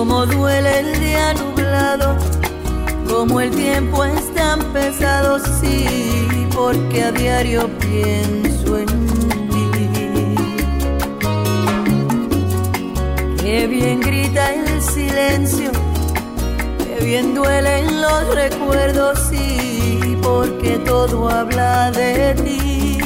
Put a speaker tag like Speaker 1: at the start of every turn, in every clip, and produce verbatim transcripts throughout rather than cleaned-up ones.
Speaker 1: Cómo duele el día nublado, como el tiempo es tan pesado, sí, porque a diario pienso en ti. Qué bien grita el silencio, qué bien duelen los recuerdos, sí, porque todo habla de ti.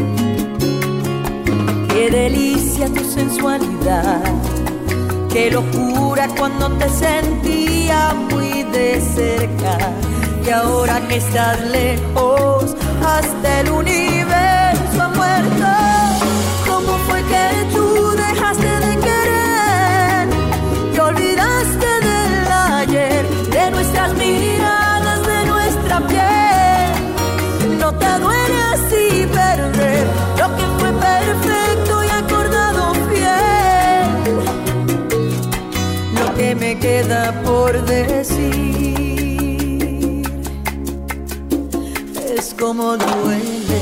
Speaker 1: Qué delicia tu sensualidad, qué locura cuando te sentía muy de cerca, y ahora que estás lejos, hasta el universo ha muerto. ¿Cómo fue que tú dejaste de querer y olvidaste del ayer, de nuestras miradas, de nuestra piel? No te duele así perder lo que fue perfecto y acordado fiel. Lo que me queda por decir es como duele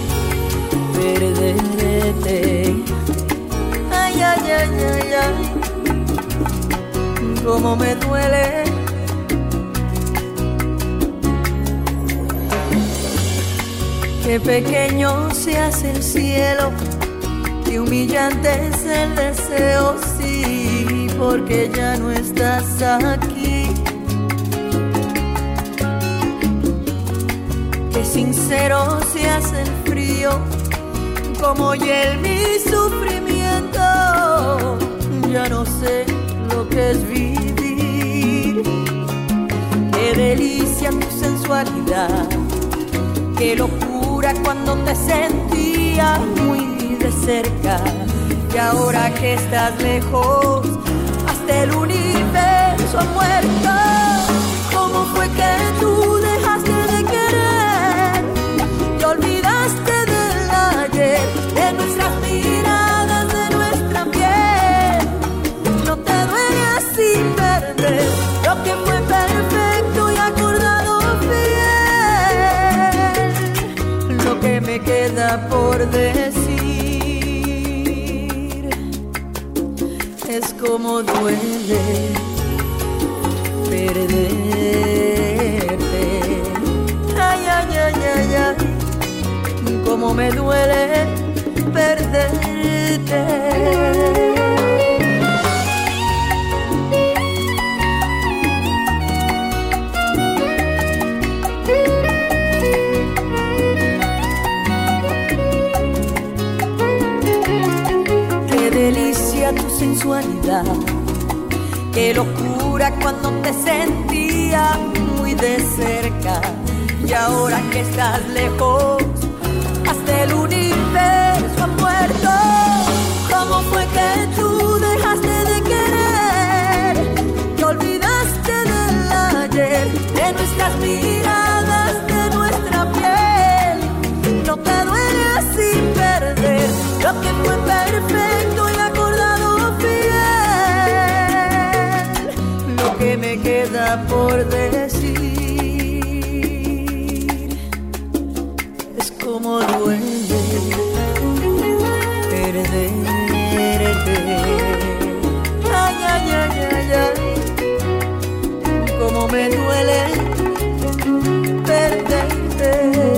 Speaker 1: perderte. Ay, ay, ay, ay, ay, como me duele. Qué pequeño se hace el cielo, qué humillante es el deseo, sí, porque ya no estás aquí. Qué sincero se hace el frío, como hiel mi sufrimiento. Ya no sé lo que es vivir. Qué delicia tu sensualidad, qué locura cuando te sentía muy de cerca, y ahora que estás lejos, hasta el universo ha muerto. ¿Cómo fue que tú dejaste de querer y olvidaste del ayer, de nuestras miradas, de nuestra piel? No te duele así perder lo que fue perfecto y acordado fiel. Lo que me queda por decir es como duele perderte. Ay, ay, ay, ay, ay, como me duele perderte. Tu sensualidad, qué locura cuando te sentía muy de cerca, y ahora que estás lejos, hasta el universo ha muerto. ¿Cómo fue que tú dejaste de querer y olvidaste del ayer, de nuestras miradas, de nuestra piel? No te duele así perder lo que fue perfecto y acordado fiel. Lo que me queda por decir es como duele perderte. Ay, ay, ay, ay, ay, como me duele perderte.